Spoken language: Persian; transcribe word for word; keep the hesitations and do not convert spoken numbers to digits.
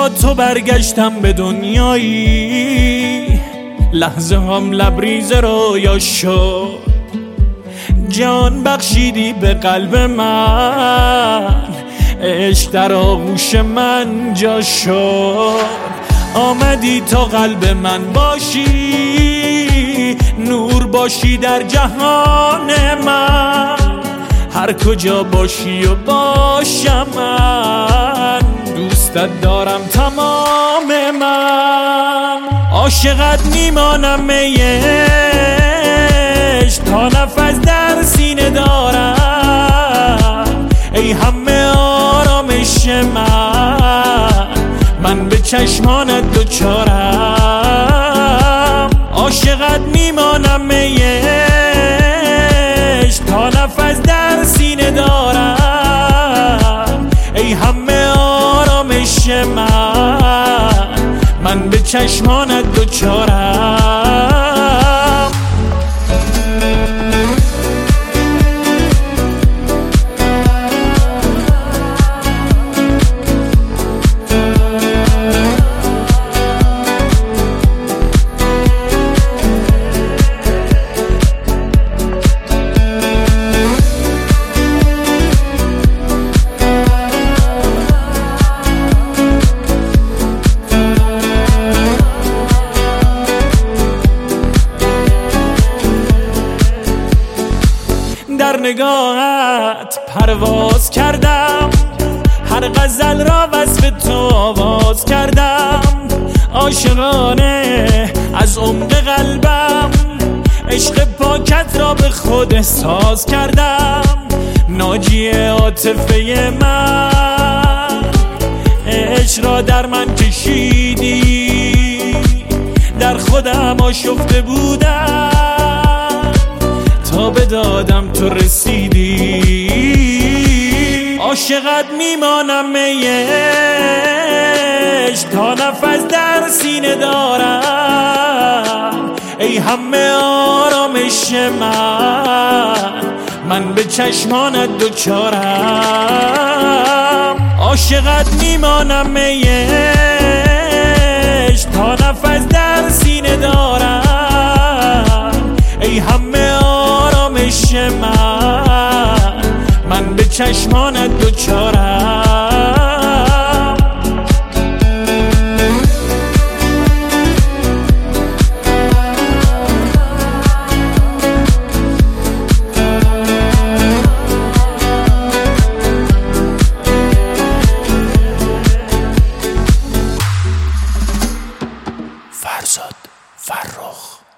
با تو برگشتم به دنیایی، لحظه هم لبریز رویا شد. جان بخشیدی به قلب من، عشق در آغوش من جا شد. آمدی تا قلب من باشی، نور باشی در جهان من. هر کجا باشی و باشم من، دوستت دارم تمام من. عاشقت میمانم ای عشق، تا نفس در سینه دارم. ای همه آرامش من، من به چشمانت دوچارم. عاشقت میمانم ای عشق، تا نفس در سینه دارم. ای همه آرامش من، من به چشمانت دوچارم. در نگاهت پرواز کردم، هر غزل را وصف تو آواز کردم. عاشقانه از عمق قلبم، عشق پاکت را به خود احساس کردم. ناجی عاطفه من، عشق را در من کشیدی. در خودم آشفته بودم، تا به دادم تو رسیدی. عاشقت میمانم ای عشق، تا نفس در سینه دارم. ای همه آرامش من، من به چشمانت دوچارم. عاشقت میمانم ای عشق، تا نفس در سینه دارم. ای همه آرامش من، من به چشمانت دوچارم. فرزاد فرخ.